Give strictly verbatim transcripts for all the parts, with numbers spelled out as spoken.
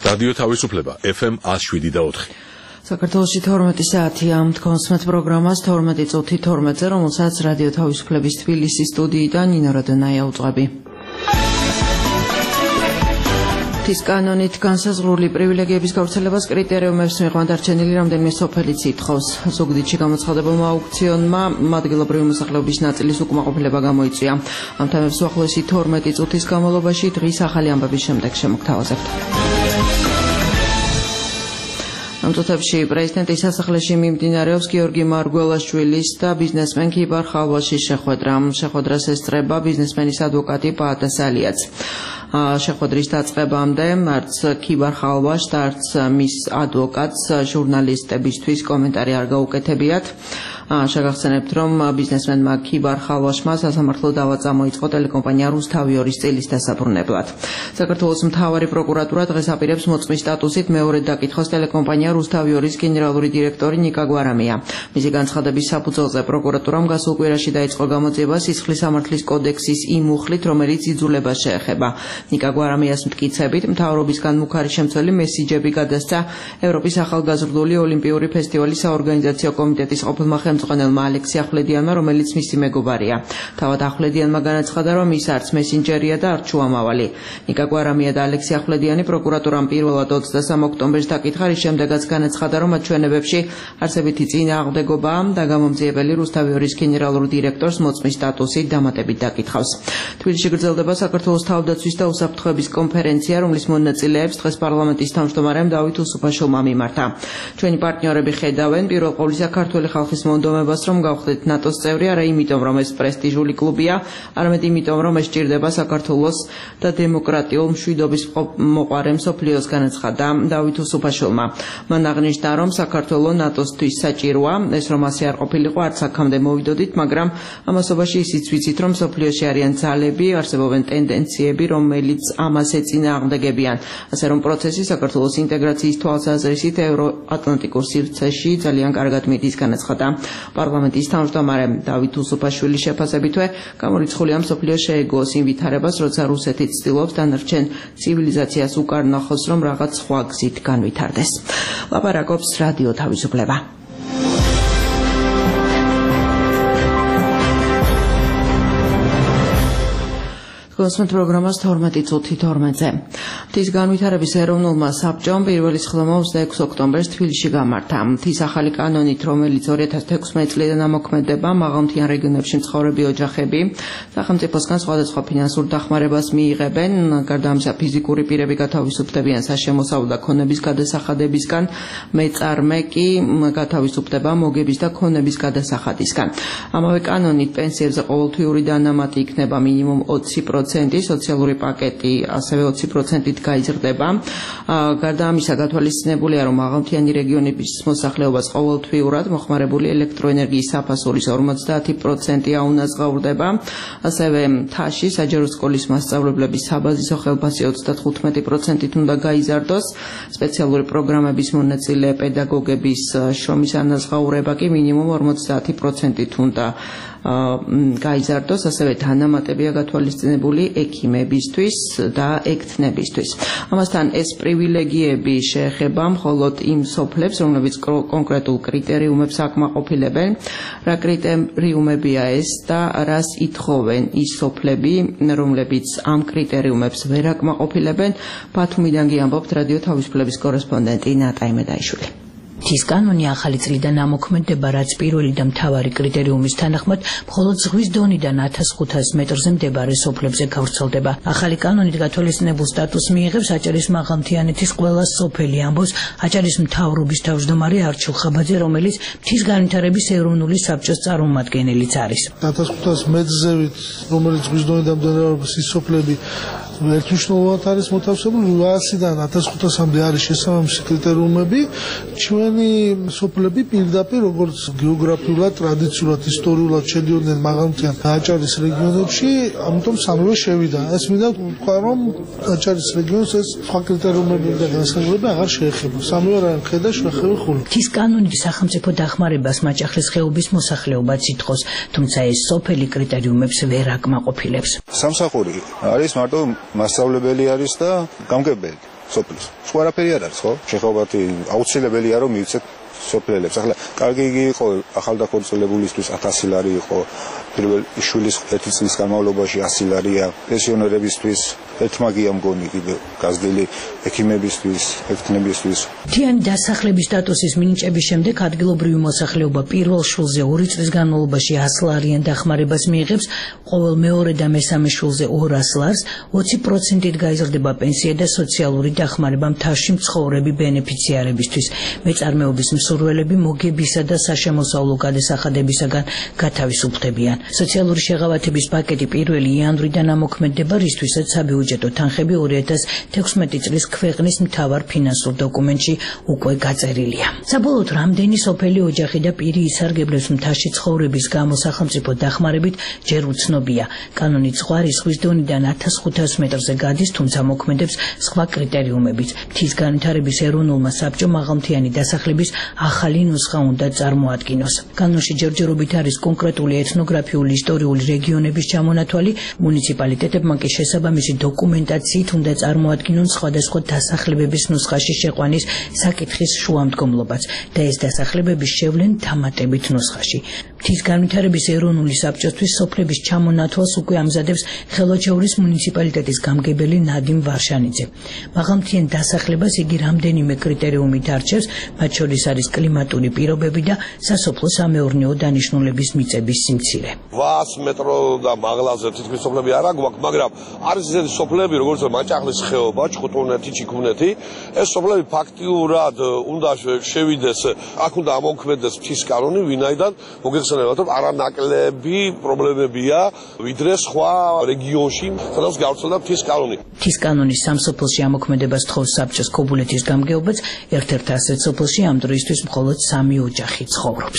რადიო თავისუფლება ეფ ემ one oh seven და four. საქართველოში თორმეტი საათი ამ თქოსმეთ პროგრამას თორმეტი წუთი თორმეტზე, რომელსაც რადიო თავისუფლების თბილისის სტუდიიდან ნინო როდონაია უძღვები. ღვთის კანონით განსაზღვრული პრივილეგიების გავრცელებას კრიტერიუმებს მიღმა დარჩენილი რამდენიმე სოფელიც ითხოვს. ზუგდიდში გამოცხადებულმა აუქციონმა ადგილობრივი მოსახლეობის ნაწილის უკმაყოფილება გამოიწვია. ამ თემებს უახლოესი თორმეტი წუთის განმავლობაში დღის ახალი ამბების შემდეგ შემოგთავაზებთ. ამ წუთებში პრეზიდენტის სასახლეში მიმდინარეობს გიორგი მარგველაშვილის და ბიზნესმენ ქიბარ ხალვაშის შეხვედრა. შეხვედრას ესწრება ბიზნესმენის ადვოკატი პაატა სალიაც. შეხვედრის დაწყებამდე არც ქიბარ ხალვაშს და არც მის ადვოკატს ჟურნალისტებისთვის კომენტარი არ გაუკეთებიათ. შეგახსენებთ, რომ ბიზნესმენმა ქიბარ ხალვაშმა სასამართლო დავა წამოიწყო ტელეკომპანია რუსთავი ორის წილის დასაბრუნებლად. საქართველოს მთავარი პროკურატურა დღეს აპირებს მოწმის სტატუსით მეორედ დაკითხოს ტელეკომპანია რუსთავი ორის გენერალური დირექტორი ნიკა გვარამია. მისი განცხადების საფუძველზე პროკურატურამ გასულ კვირაში დაიწყო გამოძიება სისხლის სამართლის კოდექსის იმ მუხლით, რომელიც იძულებას შეეხება. ნიკა გვარამიას მტკიცებით, მთავრობისგან მუქარი შემცველი მესიჯები გადასცა ევროპის ახალგაზრდული ოლიმპიური ფესტივალის საორგანიზაციო კომიტეტის ყოფილმა ხელმძღვანელმა ალექსი ახვლედიანმა, რომელიც მისი მეგობარია. თავად ახვლედიანმა განაცხადა, რომ ის არც მესენჯერია და არც შუამავალი. ნიკა გვარამია და ალექსი ახვლედიანი პროკურატურამ პირველად ოცდასამ ოქტომბერს დაკითხა, რის შემდეგაც განაცხადა, რომ მათ ჩვენებებში არსებითი წინააღმდეგობაა და გამომძიებელი რუსთავი ორის გენერალურ დირექტორს მოწმის სტატუსით დამატებით დაკითხავს. თბილისში გრძელდება საქართველოს თავდაცვის და უსაფრთხოების კონფერენცია, რომლის მონაწილეებს დღეს პარლამენტის თავმჯდომარემ დავით უსუფაშვილმა მიმართა. ჩვენი პარტნიორები ხედავენ პირველ ყოვლისა ქართველი ხალხის მონდომებას, რომ გავხდეთ ნატოს წევრი, არა იმიტომ, რომ ეს პრესტიჟული კლუბია, არამედ იმიტომ, რომ ეს ჭირდება საქართველოს და დემოკრატიულ მშვიდობის მოყარე მსოფლიოს, განაცხადა დავით უსუფაშვილმა. მან აღნიშნა, რომ საქართველო ნატოსთვის საჭიროა, ეს რომ ასე არ ყოფილიყო, არც აქამდე მოვიდოდით, მაგრამ ამასობაში ისიც ვიცით, რომ მსოფლიოში არიან ძალები, არსებობენ ტენდენციები, რომელიც ამას ეწინააღმდეგებიან. ასე რომ პროცესი საქართველოს ინტეგრაციის თვალსაზრისით ევროატლანტიკურ სივრცეში ძალიან კარგად მიდის, განაცხადა პარლამენტის თავმჯდომარე. დავით უსუფაშვილის შეფასებითვე გამორიცხულია მსოფლიო შეეგოს იმ ვითარებას, როცა რუსეთი ცდილობს დანარჩენ ცივილიზაციას უკან ნახოს, რომ რაღაც სხვა გზით განვითარდეს. ლაპარაკობს რადიო თავისუფლება. თქოსმეთ პროგრამას თორმეტი წუთი თორმეტზე. მთის განვითარების ეროვნულმა საბჭომ პირველი სხდომა ოცდაექვსი ოქტომბერს თბილისში გამართა. მთის ახალი კანონით, რომელიც ორი ათას თექვსმეტი წლიდან ამოქმედება, მაღალმთიან რეგიონებში მცხოვრები ოჯახები სახელმწიფოსგან სხვადასხვა ფინანსურ დახმარებას მიიღებენ. გარდა ამისა, ფიზიკური პირები გათავისუფლებიან საშემოსავლო და ქონების გადასახადებისგან, მეწარმე კი გათავისუფლდება მოგების და ქონების გადასახადისგან. ამავე კანონით პენსიებზე ყოველთვიური დანამატი იქნება მინიმუმ ოცი პროცენტი, სოციალური პაკეტი ასევე ოცი პროცენტით გაიზრდება. გარდა ამისა, გათვალისწინებულია, რომ მაღალმთიანი რეგიონების მოსახლეობას ყოველთვიურად მოხმარებული ელექტროენერგიის საფასურის ორმოცდაათი პროცენტი აუნაზღაურდება. ასევე მთაში საჯარო სკოლის მასწავლებლების საბაზისო ხელფასი ოცდათხუთმეტი პროცენტით უნდა გაიზარდოს. სპეციალური პროგრამების მონაწილე პედაგოგების შრომის ანაზღაურება კი მინიმუმ ორმოცდაათი პროცენტით უნდა გაიზარდოს. ასევე დანამატებია გათვალისწინებული ექიმებისთვის და ექთნებისთვის. ამასთან ეს პრივილეგიები შეეხება მხოლოდ იმ სოფლებს, რომლებიც კონკრეტულ კრიტერიუმებს აკმაყოფილებენ. რა კრიტერიუმებია ეს და რას ითხოვენ ის სოფლები, რომლებიც ამ კრიტერიუმებს ვერ აკმაყოფილებენ? ბათუმიდან გიამბობთ რადიო თავისუფლების კორესპონდენტი ნატა იმედაიშვილი. მთის კანონი ახალი წლიდან ამოქმედება, რაც პირველი და მთავარი კრიტერიუმის თანახმად მხოლოდ ზღვის დონიდან ათას ხუთას მეტრზე მდებარე სოფლებზე გავრცელდება. ახალი კანონით გათვალისწინებულ სტატუსს მიიღებს აჭარის მაღალმთიანეთის ყველა სოფელი, ამბობს აჭარის მთავრობის თავმჯდომარე არჩილ ხაბაძე, რომელიც მთის განვითარების ეროვნული საბჭოს წარმომადგენელიც არის. ათას ხუთას მეტრზევით, რომელიც ზღვის დონიდან მდებარეობს, ის სოფლები ერთმნიშვნელოვნად არის მოთავსებული. ასიდან ათას ხუთასამდე არის შესაბამისი კრიტერიუმები. ჩვენი სოფლები პირდაპირ როგორც გეოგრაფიულად, ტრადიციულად, ისტორიულად შედიოდნენ მაღალმთიან აჭარის რეგიონებში, ამიტომ სამივე შევიდა. ეს მინდა ვთქვა, რომ აჭარის რეგიონს ეს სხვა კრიტერიუმები და განსაზღვრება აღარ შეეხება. სამივე რა ხედა შეხები ხული. მთის კანონით სახელმწიფო დახმარებას მაჭახლის ხეობის მოსახლეობაც ითხოვს, თუმცა ეს სოფელი კრიტერიუმებს ვერ აკმაყოფილებს. სამსახური არის მარტო მასწავლებელი არის და გამგებელი. სოფლის. სხვა არაფერი არ არის, ხო? შეხებათი აუცილებელია რომ მივცეთ სოფლელებს. ახლა კარგი იყო ახალდაქორწილებულისთვის ათასი ლარი იყო, პირველ შვილის ერთი წლის განმავლობაში ასი ლარია, პენსიონერებისთვის ერთმაგია მგონი კიდე გაზრდილი ექიმებისთვის, ექთნებისთვის. მთიანი დასახლების სტატუსის მინიჭების შემდეგ ადგილობრივი მოსახლეობა პირველ შვილზე ორი წლის განმავლობაში ას ლარიან დახმარებას მიიღებს, ყოველ მეორე და მესამე შვილზე ორას ლარს, ოცი პროცენტით გაიზრდება პენსია და სოციალური დახმარება მთაში მცხოვრები ბენეფიციარებისთვის. მეწარმეობის მსურველები მოგებისა და საშემოსავლო გადასახადებისაგან გათავისუფლდებიან. სოციალური შეღავათების პაკეტი პირველი იანვრიდან ამოქმედდება, რისთვისაც საბიუჯეტო თანხები ორი ათას თექვსმეტი წლის ქვეყნის მთავარ ფინანსურ დოკუმენტში უკვე გაწერილია. საბოლოოდ რამდენი სოფელი ოჯახი და პირი ისარგებლებს მთაში ცხოვრების გამო სახელმწიფო დახმარებით ჯერ უცნობია. კანონით ზღვარი ზღვის დონიდან ათას ხუთას მეტრზე გადის, თუმცა მოქმედებს სხვა კრიტერიუმებით. მთის განვითარების ეროვნულმა საბჭომ მაღალმთიანი დასახლების ახალი ნუსხა უნდა წარმოადგინოს. კანონში ჯერჯერობით არის კონკრეტული ეთნოგრაფიული ისტორიული რეგიონების ჩამონათვალი, მუნიციპალიტეტებმა კი შესაბამისი დოკუმენტაციით უნდა წარმოადგინონ სხვადასხვა დასახლებების ნუსხაში შეყვანის საკითხის შუამდგომლობაც და ეს დასახლებები შევლენ დამატებით ნუსხაში. მთის განვითარების ეროვნული საბჭოსთვის სოფლების ჩამონათვალს უკვე ამზადებს ხელვაჩეურის მუნიციპალიტეტის გამგებელი ნადიმ ვარშანიძე. მაღალმთიან დასახლებას იგი რამდენიმე კრიტერიუმით არჩევს, მათ შორის არის კლიმატური პირობები და სასოფლო-სამეურნეო დანიშნულების მიწების სიმცირე. ას მეტრო და მაღლაზე თითქმის სოფლები არ აქვს, მაგრამ არის ისეთი სოფლები, როგორც მაჭახლის ხეობა, ჩხუტუნეთი, ჩიქუნეთი, ეს სოფლები ფაქტიურად უნდა შევიდეს, აქ უნდა ამოქმედდეს მთის კანონი, ვინაიდან მოგეხსენებათ, რომ არანაკლები პრობლემებია, ვიდრე სხვა რეგიონში, სადაც გავრცელდა მთის კანონი. მთის კანონის სამ სოფელში ამოქმედებას თხოვს საბჭოს ქობულეთის გამგეობაც, ერთ-ერთ ასეთ სოფელში ამ დროისთვის მხოლოდ სამი ოჯახი ცხოვრობს.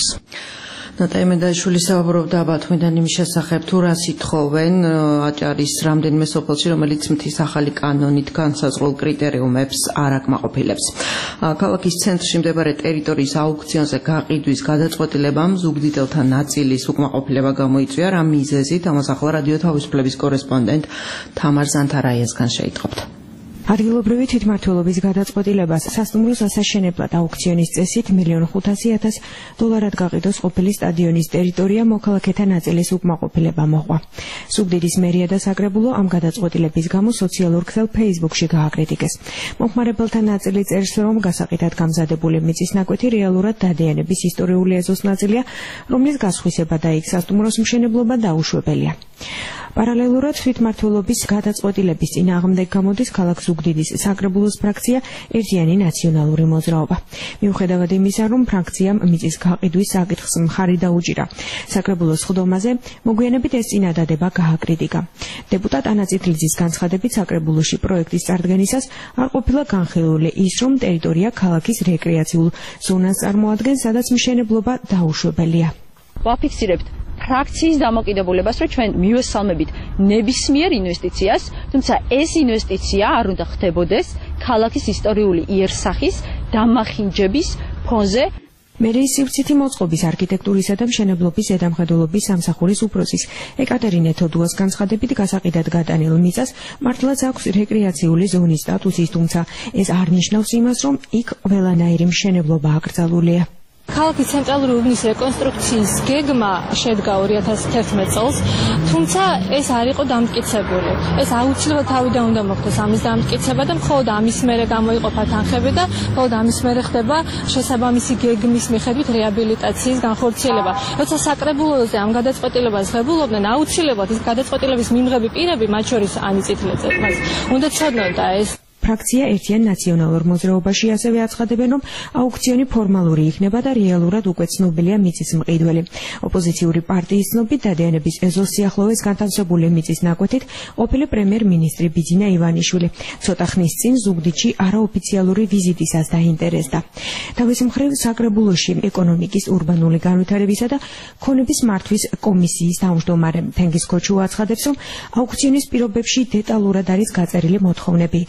ნატაი მედაიშვილი საუბრობდა ბათუმიდან იმის შესახებ, თუ რა სითხოვენ აჭარის რამდენიმე სოფელში, რომელიც მთის ახალი კანონით განსაზღვრულ კრიტერიუმებს არ აკმაყოფილებს. ქალაქის ცენტრში მდებარე ტერიტორიის აუქციონზე გაყიდვის გადაწყვეტილებამ ზუგდიდელთა ნაწილის უკმაყოფილება გამოიწვია, რა მიზეზით, ამას ახლა რადიო თავისუფლების კორესპონდენტ თამარ ზანთარაიასგან შეიტყობთ. ადგილობრივი თვითმმართველობის გადაწყვეტილებას სასტუმროს ასაშენებლად აუქციონის წესით მილიონ ხუთასი ათას დოლარად გაყიდოს ყოფილი სტადიონის ტერიტორია მოქალაქეთა ნაწილის უკმაყოფილება მოყვა. ზუგდიდის მერია და საკრებულო ამ გადაწყვეტილების გამო სოციალურ ქსელ Facebook-ში გააკრიტიკეს. მომხმარებელთა ნაწილი წერს, რომ გასაყიდად გამზადებული მიწის ნაკვეთი რეალურად დადიანების ისტორიული ეზოს ნაწილია, რომლის გასხვისება და იქ სასტუმროს მშენებლობა დაუშვებელია. პარალელურად თვითმმართველობის გადაწყვეტილების წინააღმდეგ გამოდის ქალაქ ზუგდიდის საკრებულოს ფრაქცია ერთიანი ნაციონალური მოძრაობა. მიუხედავად იმისა, რომ ფრაქციამ მიწის გაყიდვის საკითხს მხარი დაუჭირა, საკრებულოს სხდომაზე მოგვიანებით ეს წინადადება გააკრიტიკა. დეპუტატ ანა წითლიძის განცხადებით, საკრებულოში პროექტის წარდგენისას არ ყოფილა განხილული ის, რომ ტერიტორია ქალაქის რეკრეაციულ ზონას წარმოადგენს, სადაც მშენებლობა დაუშვებელია. ვაფიქსირებთ ფრაქციის დამოკიდებულებას, რომ ჩვენ მივესალმებით ნებისმიერ ინვესტიციას, თუმცა ეს ინვესტიცია არ უნდა ხდებოდეს ქალაქის ისტორიული იერსახის დამახინჯების ფონზე. მერიის სივრცითი მოწყობის არქიტექტურისა და მშენებლობის ზედამხედველობის სამსახურის უფროსის ეკატერინე თოდუას განცხადებით, გასაყიდად გადანილ მიწას მართლაც აქვს რეკრეაციული ზონის სტატუსი, თუმცა ეს არ ნიშნავს იმას, რომ იქ ყველანაირი მშენებლობა აკრძალულია. ქალაქის ცენტრალური უბნის რეკონსტრუქციის გეგმა შედგა ორი ათას თერთმეტ წელს, თუმცა ეს არ იყო დამტკიცებული. ეს აუცილებლად თავიდან უნდა მოხდეს ამის დამტკიცება და მხოლოდ ამის მერე გამოიყოფა თანხები და მხოლოდ ამის მერე ხდება შესაბამისი გეგმის მიხედვით რეაბილიტაციის განხორციელება. როცა საკრებულოზე ამ გადაწყვეტილებას ღებულობდნენ, აუცილებლად ის გადაწყვეტილების მიმღები პირები, მათ შორის ანი წითლიძე, უნდა ცოდნონ და ეს ფრაქცია ერთიან ნაციონალურ მოძრაობაში ასევე აცხადებენ, რომ აუქციონი ფორმალური იქნება და რეალურად უკვე ცნობილია მიწის მყიდველი. ოპოზიციური პარტიის ცნობით, დადიანების ეზოს სიახლოვეს განთავსებული მიწის ნაკვეთით ყოფილი პრემიერ-მინისტრი ბიძინა ივანიშვილი ცოტა ხნის წინ ზუგდიდში არაოფიციალური ვიზიტისას დაინტერესდა. თავის მხრივ საკრებულოში ეკონომიკის, ურბანული განვითარებისა და ქონების მართვის კომისიის თავმჯდომარე თენგიზ ქოჩუა აცხადებს, რომ აუქციონის პირობებში დეტალურად არის გაწერილი მოთხოვნები, რომლის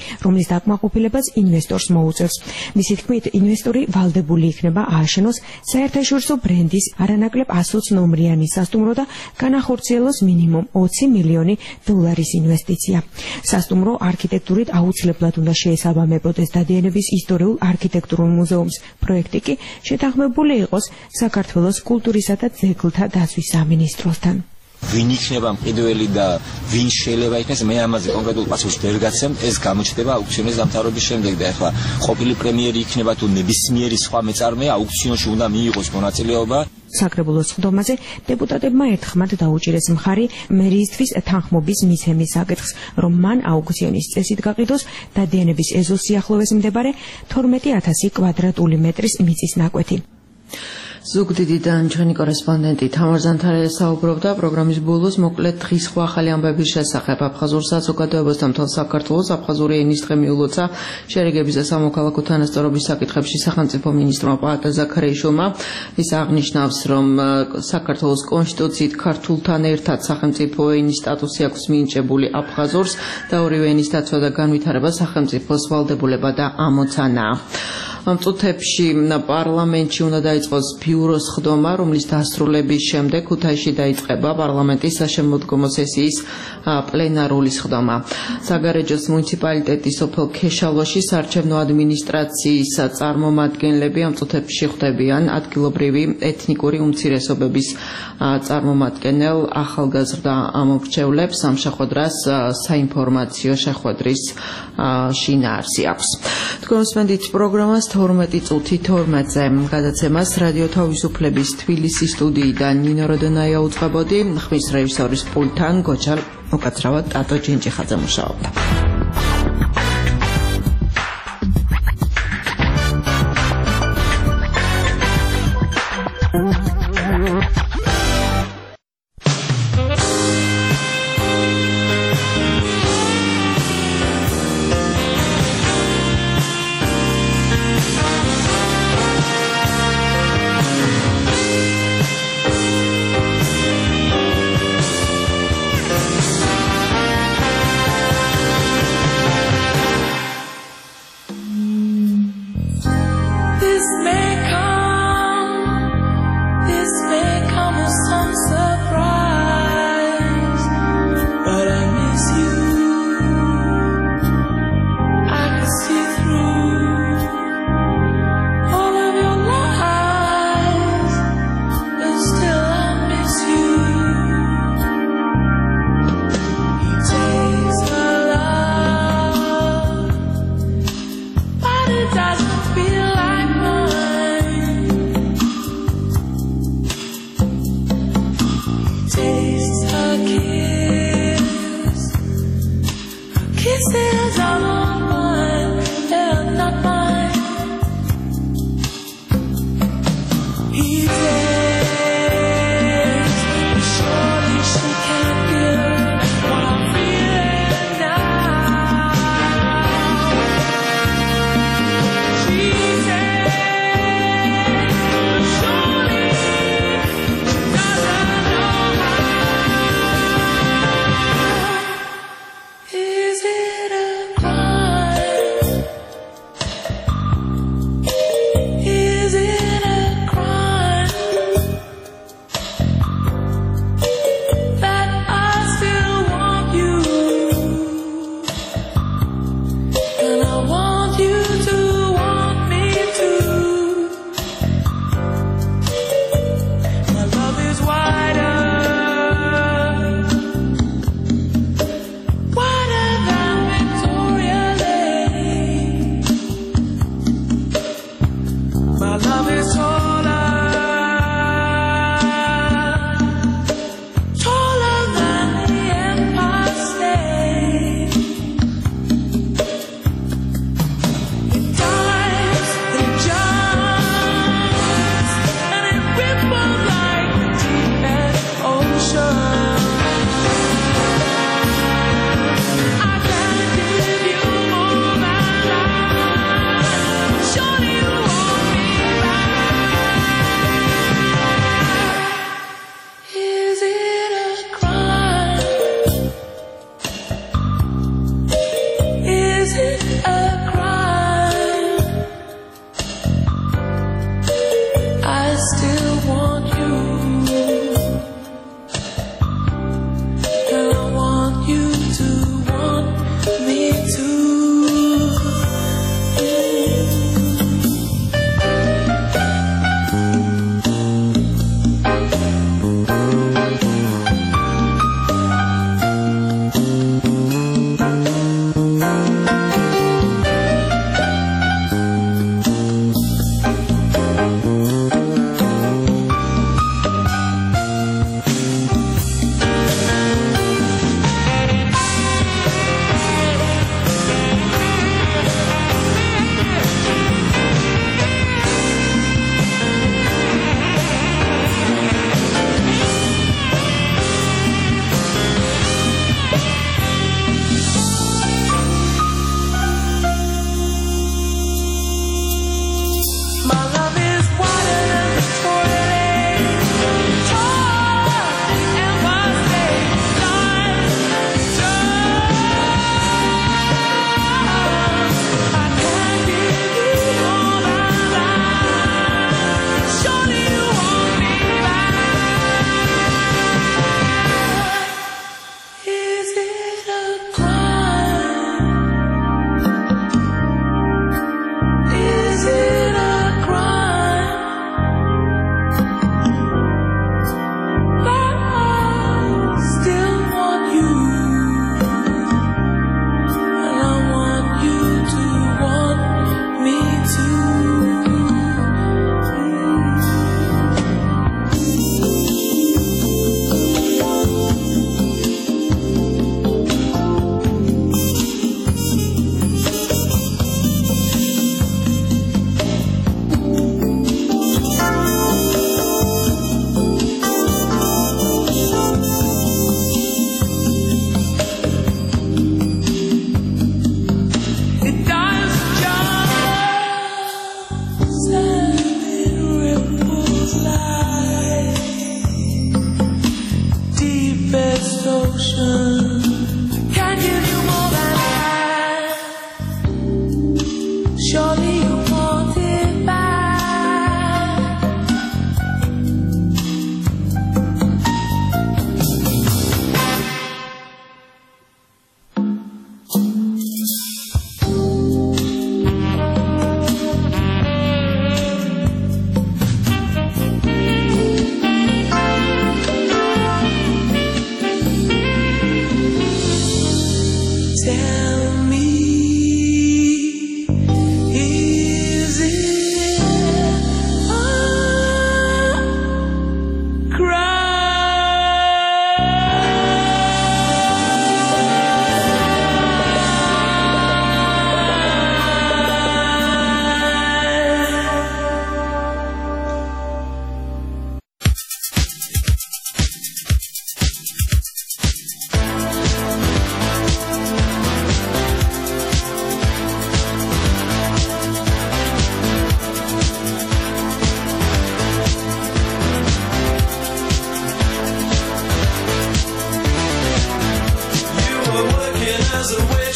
პროექტის დაკმაყოფილებაც ინვესტორს მოუწევს. მისი თქმით, ინვესტორი ვალდებული იქნება ააშენოს საერთაშორისო ბრენდის არანაკლებ ასოც ნომრიანი სასტუმრო და განახორციელოს მინიმუმ ოცი მილიონი დოლარის ინვესტიცია. სასტუმრო არქიტექტურით აუცილებლად უნდა შეესაბამებოდეს დადიანების ისტორიულ არქიტექტურულ მუზეუმს. პროექტი კი შეთანხმებული იყოს საქართველოს კულტურისა და ძეგლთა დაცვის სამინისტროსთან. ვინ იქნება მყიდველი და ვინ შეიძლება იქნეს, მე ამაზე კონკრეტულ პასუხს ვერ გაცემ, ეს გამოჩნდება აუქციონის დამთავრების შემდეგ და ახლა ყოფილი პრემიერი იქნება თუ ნებისმიერი სხვა მეწარმე აუქციონში უნდა მიიღოს მონაწილეობა. საკრებულოს ხდომაზე დეპუტატებმა ერთხმად დაუჭირეს მხარი მერიისთვის თანხმობის მიცემის საკითხს, რომ მან აუქციონის წესით გაყიდოს დადიანების ეზოს სიახლოვეს მდებარე თორმეტი ათასი კვადრატული მეტრის მიწის ნაკვეთი. ზუგდიდიდან ჩვენი კორესპონდენტი თამარ ზანთარელი საუბრობდა პროგრამის ბოლოს მოკლედ დღის სხვა ახალი ამბების შესახებ. აფხაზურ საზოგადოებასთან მთელ საქართველოს აფხაზური ენის დღე მიულოცა შერიგების და სამოქალაქო თანასწორობის საკითხებში სახელმწიფო მინისტრმა პაატა ზაქარიაშვილმა. ის აღნიშნავს, რომ საქართველოს კონსტიტუციით ქართულთან ერთად სახელმწიფო ენის სტატუსი აქვს მინიჭებული აფხაზურს და ორივე ენის დაცვა და განვითარება სახელმწიფოს ვალდებულება და ამოცანაა. ამ წუთებში პარლამენტში უნდა დაიწყოს ბიუროს ხდომა, რომლის დასრულების შემდეგ ქუთაისში დაიწყება პარლამენტის საშემოდგომო სესიის პლენარული ხდომა. საგარეჯოს მუნიციპალიტეტის სოფელ ქეშალოში საარჩევნო ადმინისტრაციის წარმომადგენლები ამ წუთებში ხვდებიან ადგილობრივი ეთნიკური უმცირესობების წარმომადგენელ ახალგაზრდა ამომრჩევლებს. ამ შეხვედრას საინფორმაციო შეხვედრის შინაარსი აქვს. თქვენსმენდით პროგრამას თორმეტი წუთი თორმეტზე გადაცემას რადიო თავისუფლების თბილისის სტუდიიდან ნინო როდონაია უწყებოდი. ხმის რეჟისორის პულტთან გოჩალ უკაცრავად ტატო ჯინჯიხაძე მუშაობდა.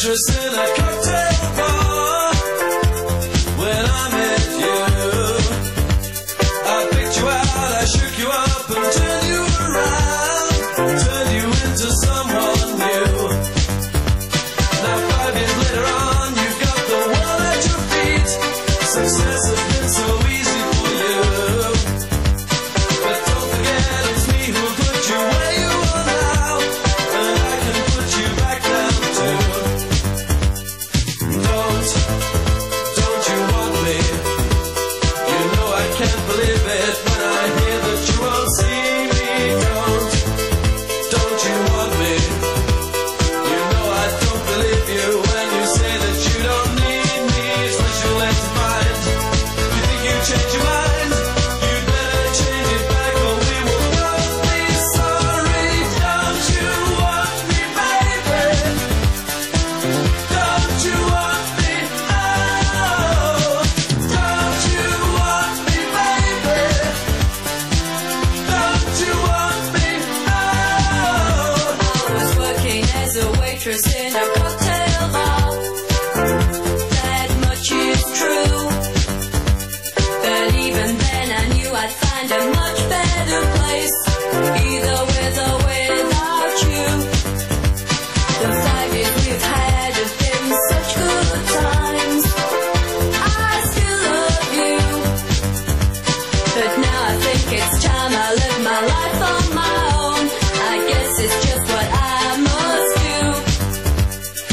waitress in a cocktail bar. When I met you, I picked you out, I shook you up and turned you around, turned you into someone new. Now five years later on, you've got the world at your feet. Success has been so easy for you, but don't forget it's me who put you where you are now, and I can put you back down too. Don't, don't you want me? You know I can't believe it when I hear that you won't see me. Don't, don't you want me? You know I don't believe you when you say that you don't need me. Special led to find. You think you change your mind? You'd better change it back or we will both be sorry. Don't you want me, baby? Don't you want me? Oh, don't you want me, baby? Don't you want me? Oh, I was working as a waitress in a cocktail bar. That much is true. But even then I knew I'd find a much better place, either with or without you. The five years we've had have been such good times. I still love you, but now I think it's time I live my life on my own. I guess it's just what I must do.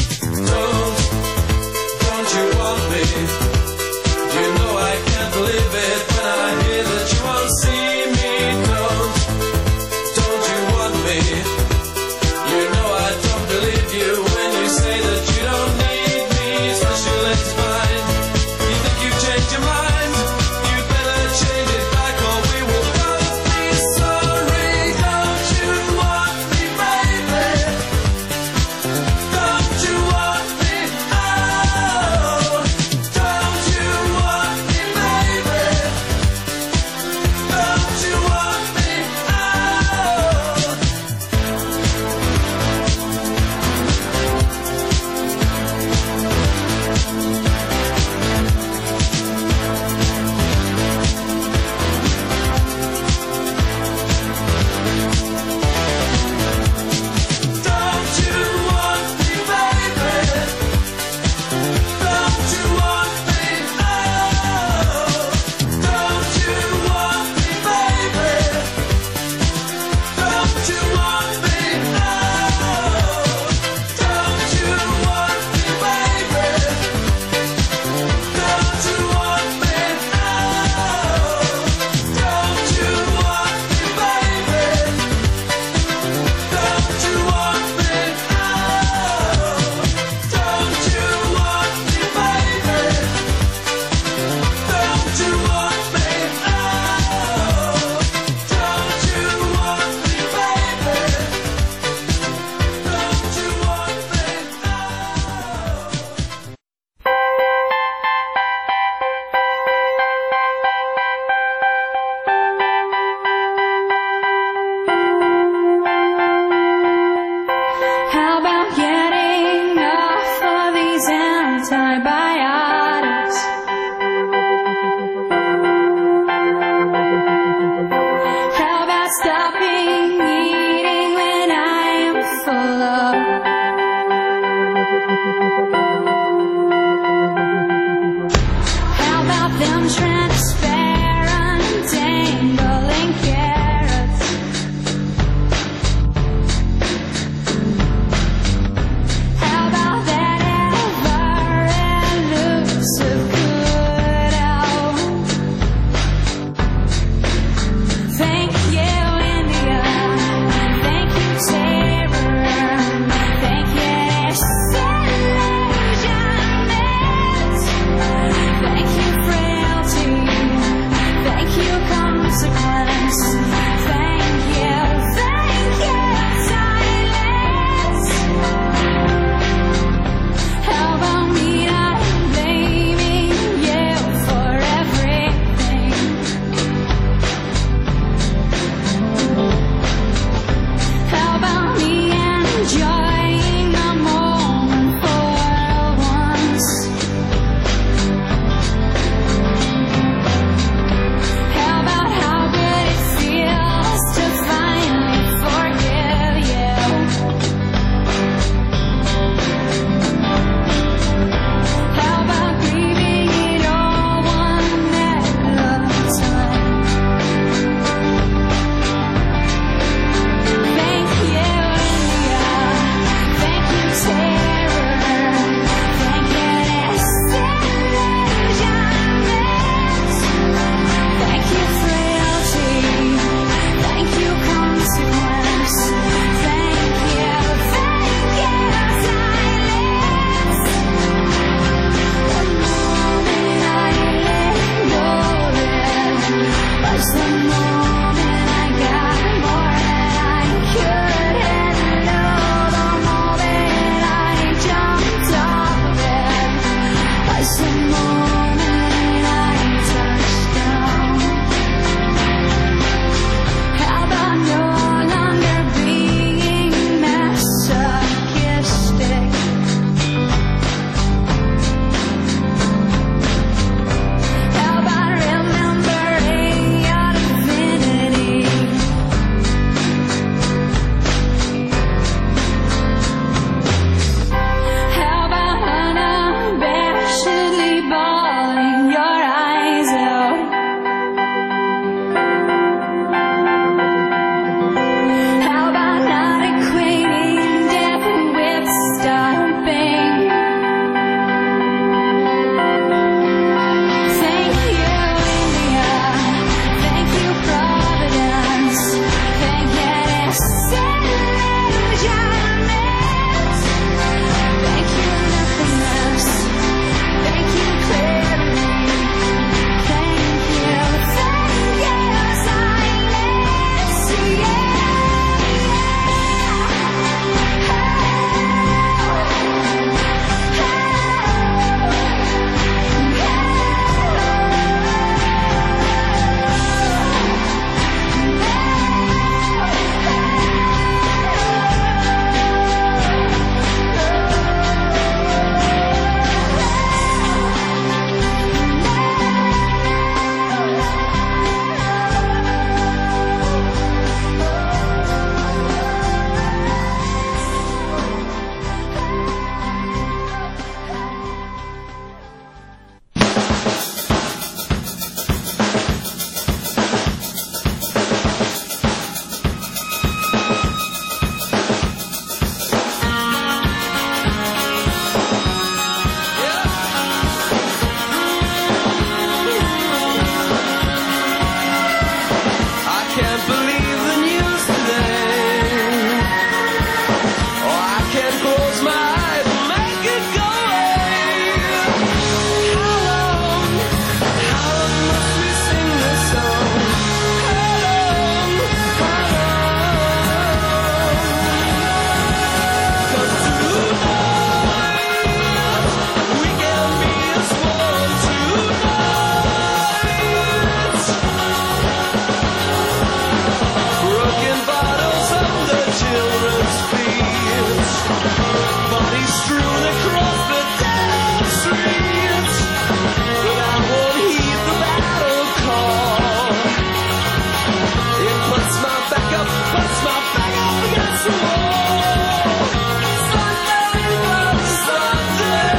children's feet, bodies strewn across the dead streets, but I won't heed the battle call. It puts my back up, puts my back up against the wall. Sunday, bloody Sunday,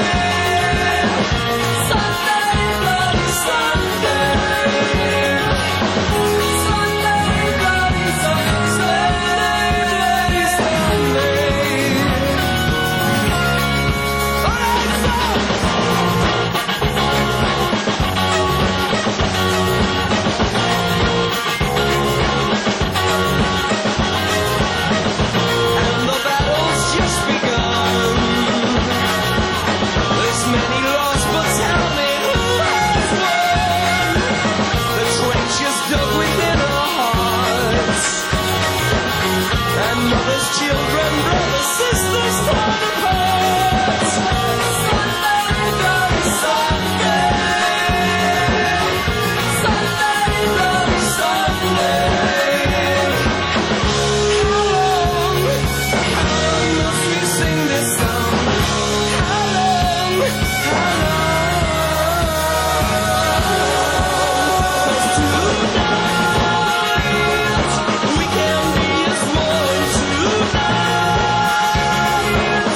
Sunday, bloody Sunday, Sunday, bloody Sunday, bloody Sunday. All right, stop. And the battle's just begun. There's many lost, but tell me who has won? The trenches dug within our hearts, and mothers, children, brothers, sisters torn apart. Sunday, bloody Sunday, Sunday, bloody Sunday. How long, how long must we sing this song? How long, how long? 'Cause tonight we can be as one tonight.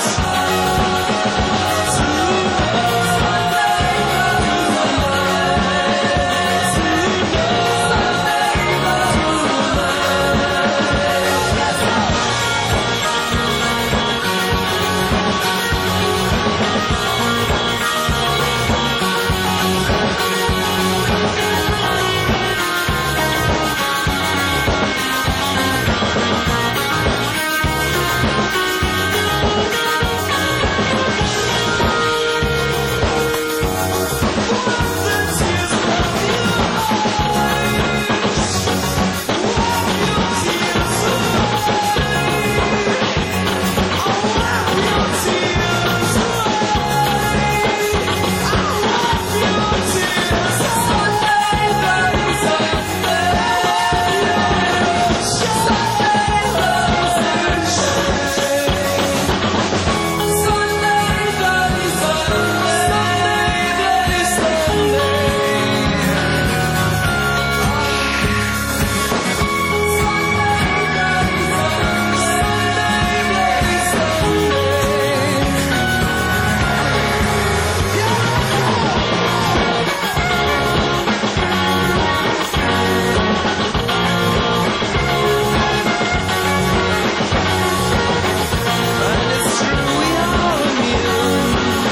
And it's true we are immune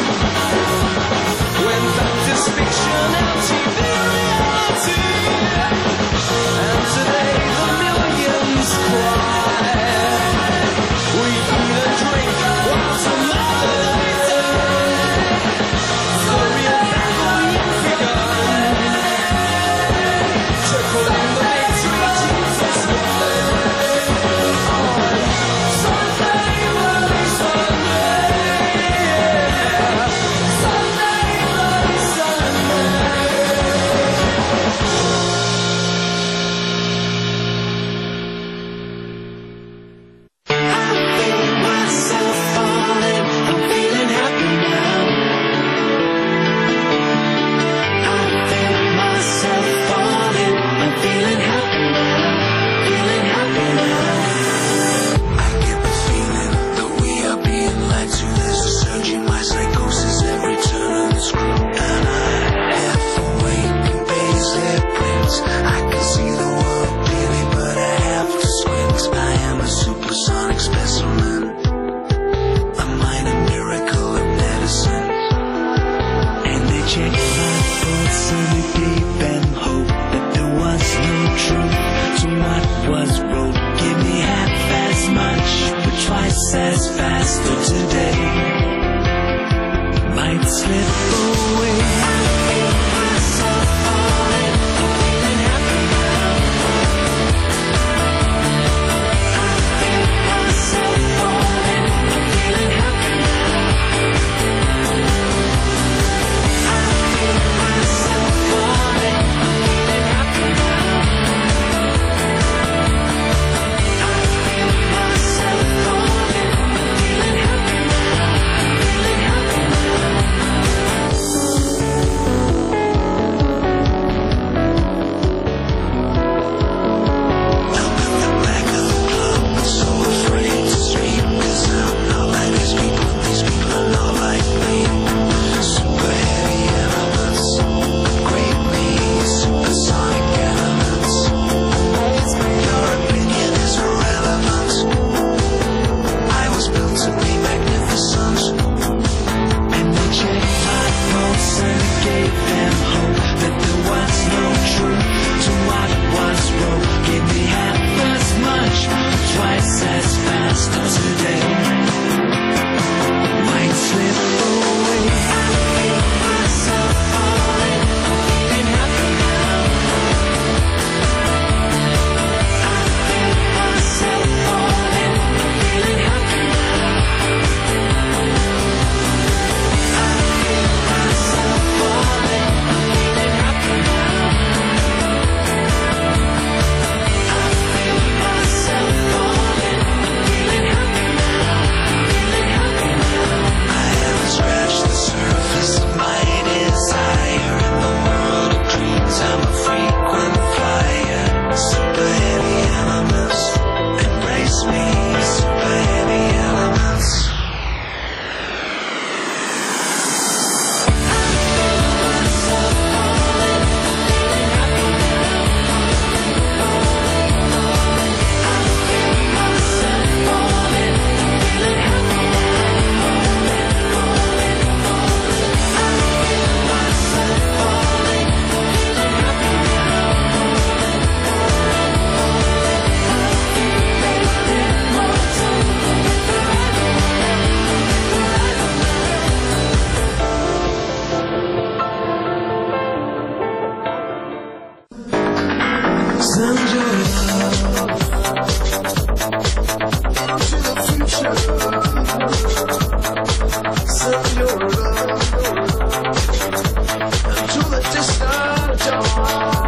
when fact is fiction and T V reality. And today the millions cry. We eat and drink while tomorrow they die. The real battle you've begun to claim the victory Jesus won. Sunday, bloody Sunday, Sunday, bloody Sunday. I feel myself falling, I'm feeling happy now. I feel myself falling, I'm feeling happy now, feeling happy now. I get the feeling that we are being lied to. There's a surge in my psychosis every turn of the screw. And I half awake in paisley prints. I can see the world clearly, but I have to squint. I am a supersonic specimen, a minor miracle of medicine. And they checked my pulse and they deep and hope that there was no truth to what was wrote. Give me half as much, but twice as fast. For today might slip away. I feel myself falling, I'm feeling happy now. I feel myself falling, I'm feeling happy now. I feel myself falling, I'm feeling happy now. I feel wisdom today might slip away. I feel myself falling, feeling happy now. I feel myself falling, feeling happy now. I feel myself falling, feeling happy now. I feel myself falling, feeling happy now, feeling happy now. I haven't scratched the surface of my desire. In the world of dreams, I'm a frequent flyer. Super heavy elements embrace me. Super heavy elements. I feel myself falling, feeling happy now. I feel myself falling, feeling happy now. I feel myself falling, feeling happy now. Send your love into the future. Send your love into the distant dawn.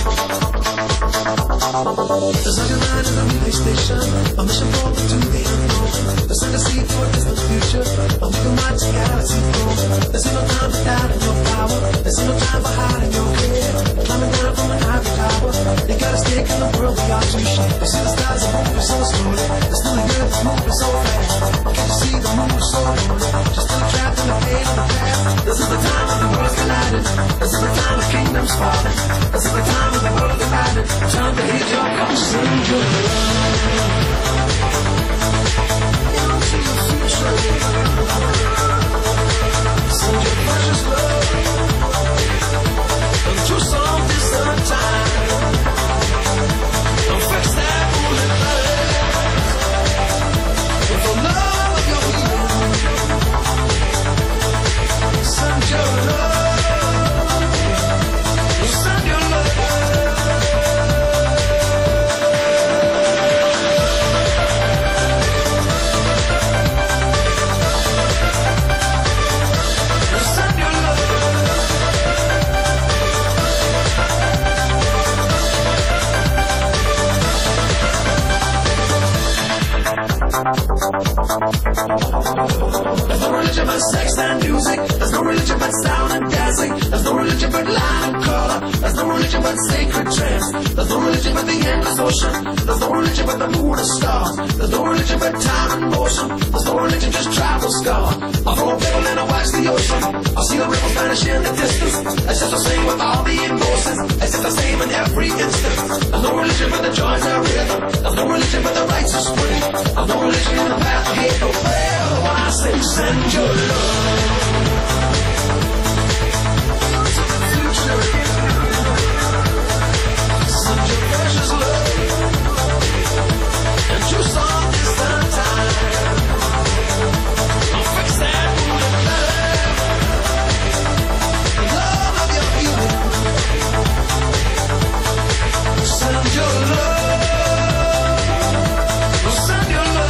There's like a man in a relay station, a mission forward to the unknown. There's like a seed for a distant future, and we can watch the galaxy grow. There's no time for doubting your power. There's no time for hiding your head. Climbing down from an ivory tower, they got a stake in the world we are to share. You see the stars are moving so slowly, it's still the earth is moving so fast. Can't you see the moon is so lonely? Just still trapped in the pain of the past. This is the time when the world's colliding. This is the time the kingdom's falling. This is the time when the world divided. Time to hit your call. Send your love into your future. Send your precious love into some distant time. Don't fix that bullet light with the love of your healing. Send your love. Send your love. Send your love. There's no religion but sex and music. There's no religion but sound and dancing. There's no religion but line and color. There's no religion but sacred trance. There's no religion but the endless ocean. There's no religion but the moon and stars. There's no religion but time and motion. There's no religion, just travel scar. I'll throw a pill and I'll watch the ocean. I'll see the ripples vanish in the distance. It's just the same with all the emotions. It's just the same in every instant. There's no religion but the joys and rhythm. There's no religion but the rights of spring. There's no religion in the path of hate. No prayer. When I say send your love to the future. Send your precious love into some distant time. I'll fix that bullet light. The love of your healing. Send your love. Send your love.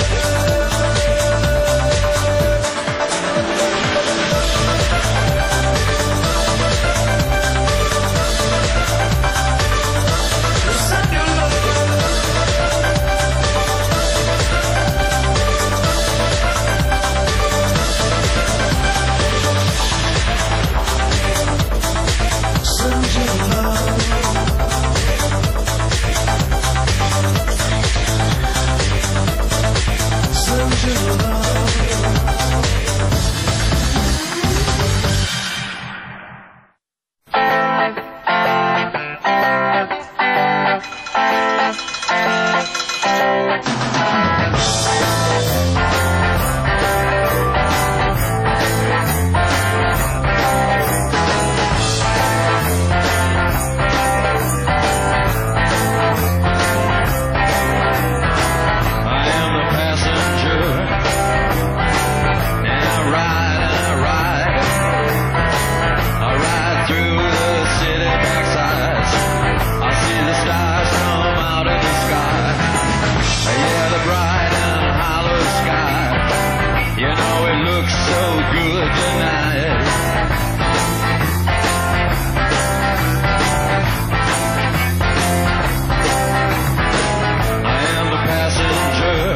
You know it looks so good tonight. I am the passenger.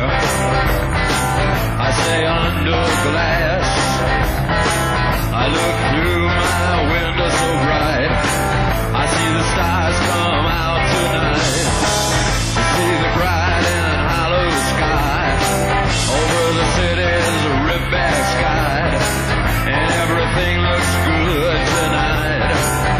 I stay under glass. I look through my window so bright. I see the stars come out tonight. I see the bright and hollow sky over the city's ripped-back sky, and everything looks good tonight.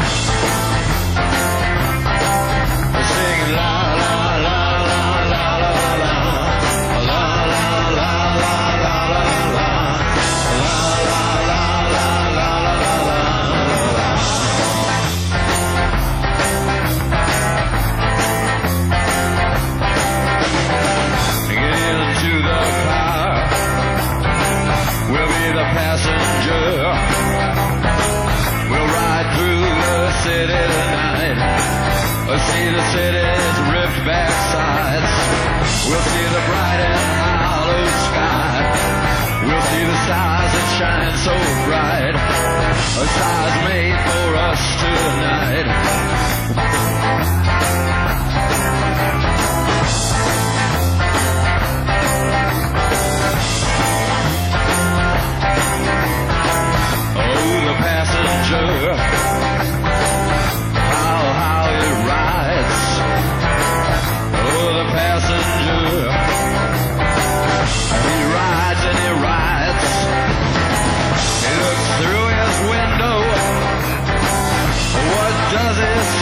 We're singing la la la la la la la la la la la la la la la passenger. We'll ride through the city tonight. We'll see the city's ripped back sides. We'll see the bright and hollow sky. We'll see the stars that shine so bright. A stars made for us tonight. Passenger, how, how it rides. Oh, the passenger, he rides and he rides. He looks through his window. What does he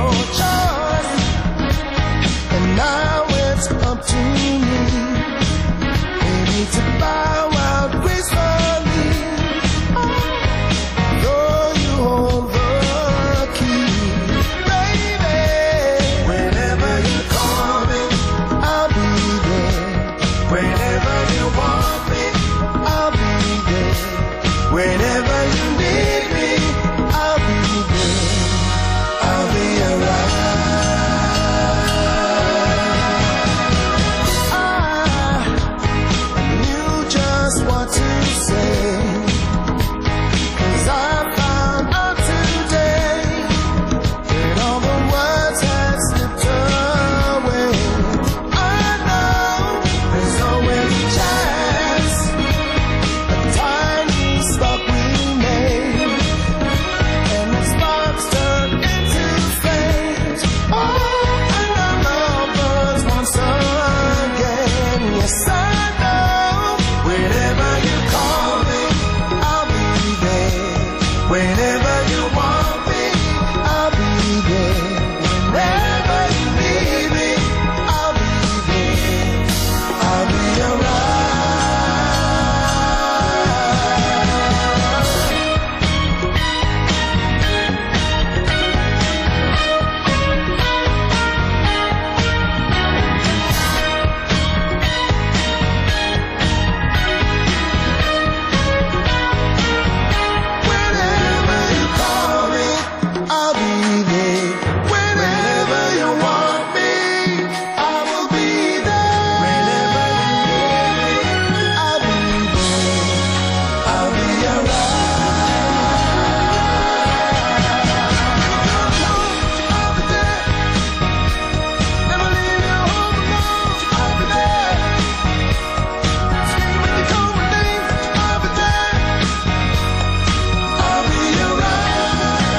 choice, and now it's up to me. We need to bow out gracefully. Though you hold the key, baby. Whenever you call me, I'll be there. Whenever you want me, I'll be there. Whenever you need me, I'll be there. I'll be around. I knew just what to say, 'cause I found out today that all the words had slipped away. I know there's always a chance, a tiny spark we made, and the sparks turn into flames. Oh, and our lovers once again. Yes, I know. Whenever you call me, I'll be there. Whenever you want me, I'll be there. Whenever you need me, I'll be there. I'll be around. Whenever you call me, I'll be there. Whenever you want me, I will be there. Whenever you need me, I'll be there. I'll be around. I'll be there. Never leave you home alone. I'll be there. Scream when you call my name. I'll be there. I'll be around.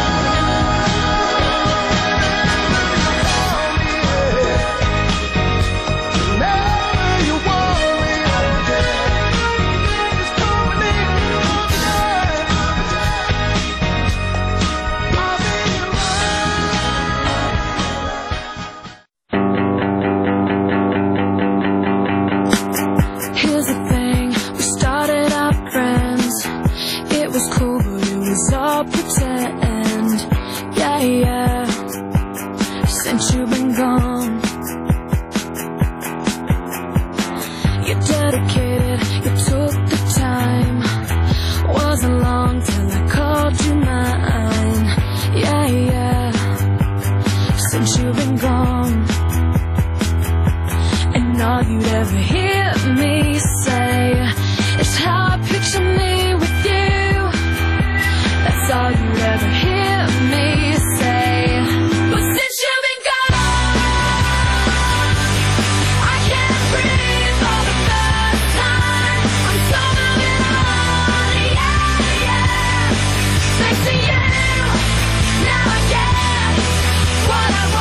Whenever you want me, I'll be there. Just call my name. I'll be there. I'll be Here's the thing, we started out friends. It was cool, but it was all pretend. Yeah, yeah. Since you've been gone, you're dedicated, you took the time. Wasn't long till I called you mine. Yeah, yeah. Since you've been gone, and all you'd ever hear me say is how I picture me with you. That's all you'd ever hear me say. But since you've been gone, I can't breathe for the first time. I'm so moving on, yeah, yeah. Thanks to you, now I get what I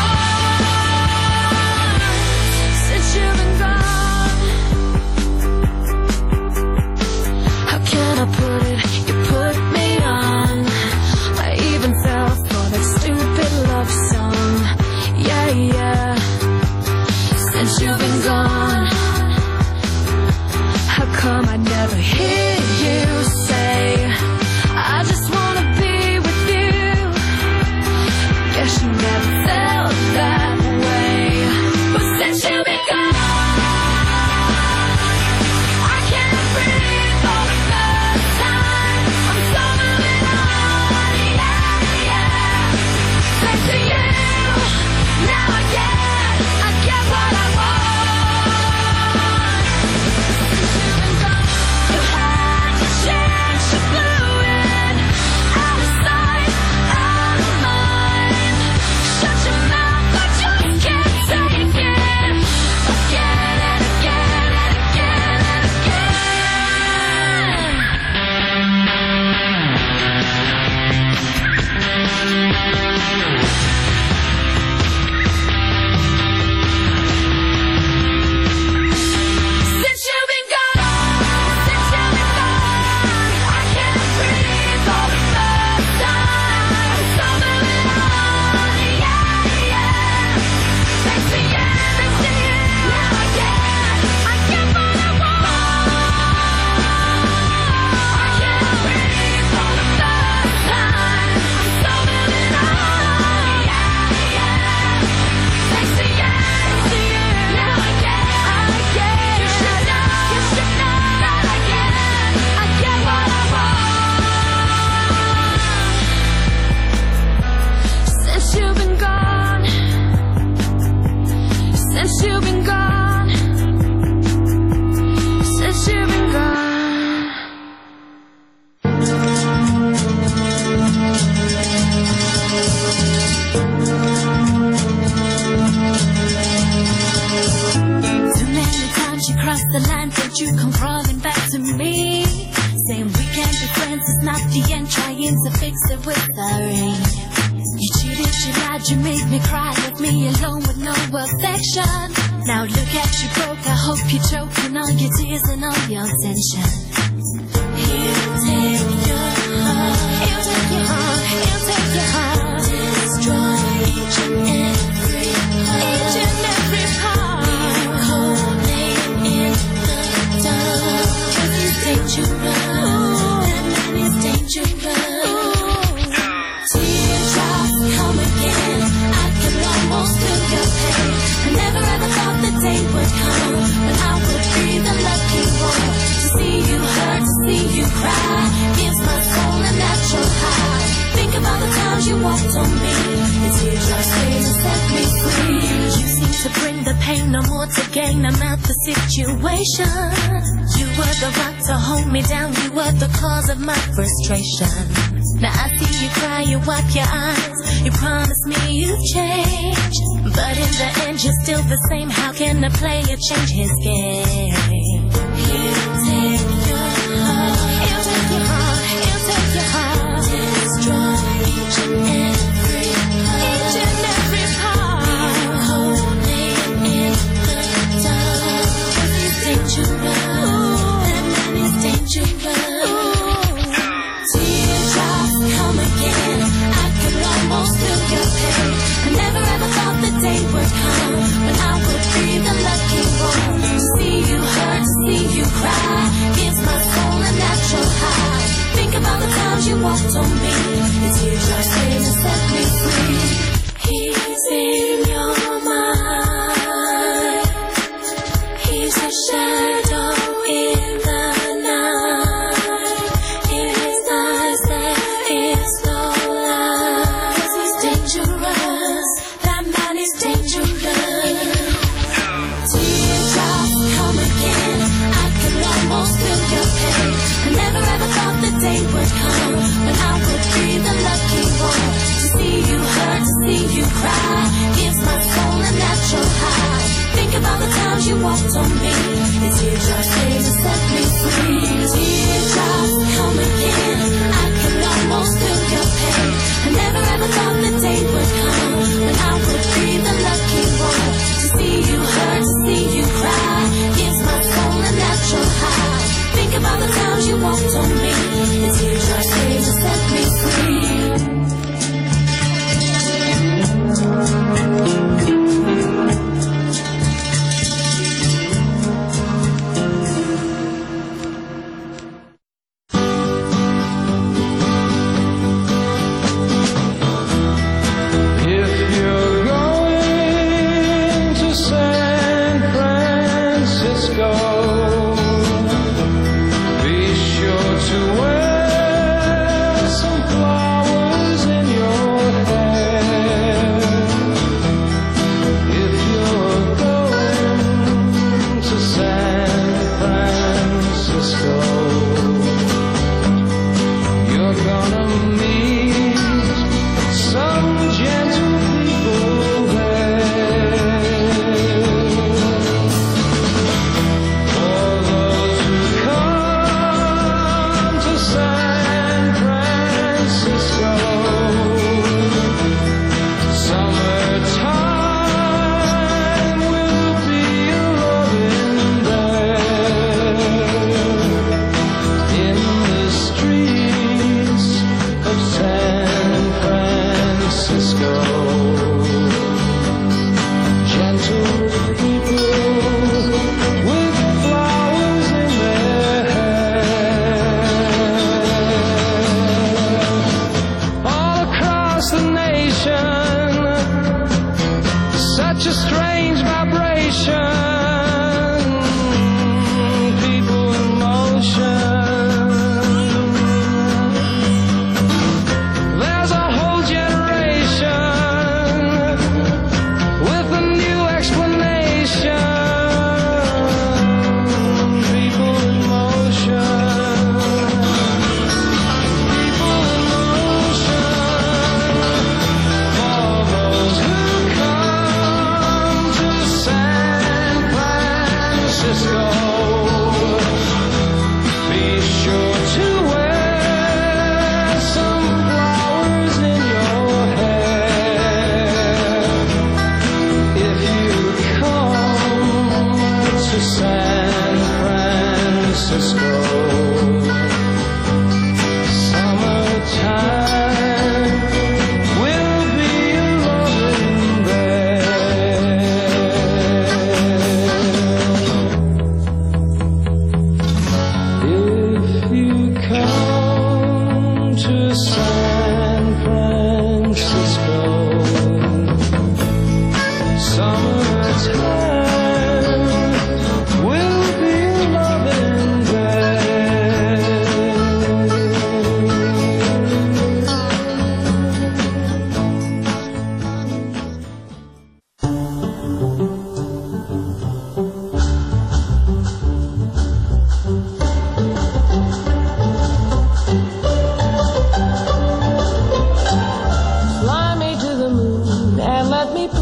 want. Since you've been gone, how can I the line, don't you come crawling back to me. Saying we can't be friends, it's not the end, trying to fix it with the ring. You cheated, you lied, you made me cry, left me alone with no affection. Now look at you broke, I hope you're choking all your tears and all your tension. He'll take your heart, he'll take your heart, he'll take your heart. Destroy each and every part, each and every part. Leave cold laying in the dark, 'cause he's dangerous, that man is dangerous. Teardrops come again, I can almost feel your pain. I never ever thought the day would come when I would be the lucky one. To see you hurt, to see you cry, gives my soul a natural high. Think about the times you walked on me, the teardrops came to set me free. You seem to bring the pain, no more to gain, I'm out the situation. You were the rock to hold me down, you were the cause of my frustration. Now I see you cry, you wipe your eyes, you promise me you've changed, but in the end you're still the same. How can a player change his game? He'll take your heart, he'll take your heart, he'll take your heart. Destroy each and every part, each and every part. Leave cold laying in the dark, 'cause he's dangerous, that man is dangerous. Teardrops come again, I can almost feel your pain. I never ever thought the day would come when I would be the lucky one. To see you hurt, to see you cry, gives my soul a natural high. Think about the times you walked on me, the teardrops came to set me free. He's in your mind, he's a shadow in the night. In his eyes there is no light, 'cause he's dangerous, that man is dangerous. Teardrops come again, I can almost feel your pain. I never ever thought the day would come when I would be the lucky one. To see you hurt, to see you cry, gives my soul a natural high. Think about the times you walked on me, the teardrops came to set me free. Teardrops come again, I can almost feel your pain. I never ever thought the day would come when I would be the lucky one. To see you hurt, to see you cry, gives my soul a natural high. Think about the times you walked on me, the teardrops came to set me free.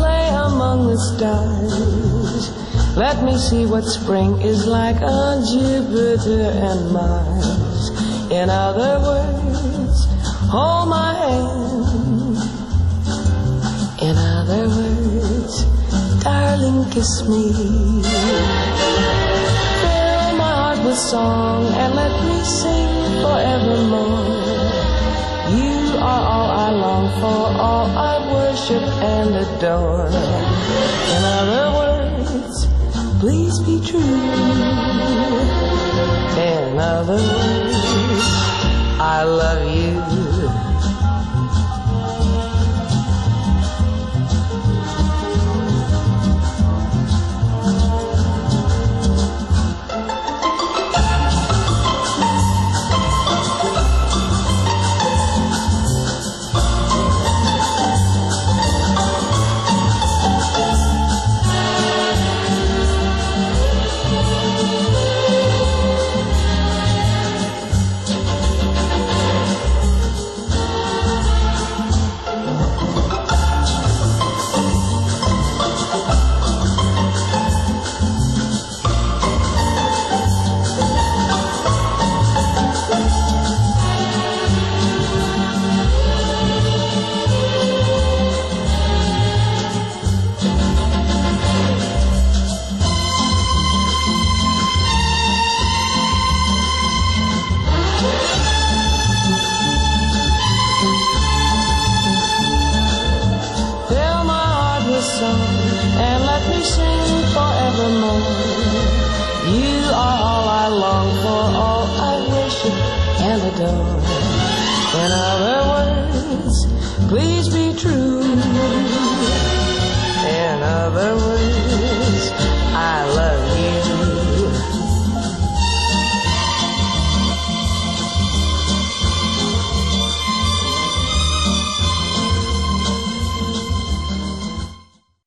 play among the stars. Let me see what spring is like on Jupiter and Mars. In other words, hold my hand. In other words, darling, kiss me. Fill my heart with song and let me sing forevermore. You are all I long for, all I worship and adore. In other words, please be true. In other words, I love you. And let me sing forevermore. You are all I long for, all I worship and adore. In other words, please be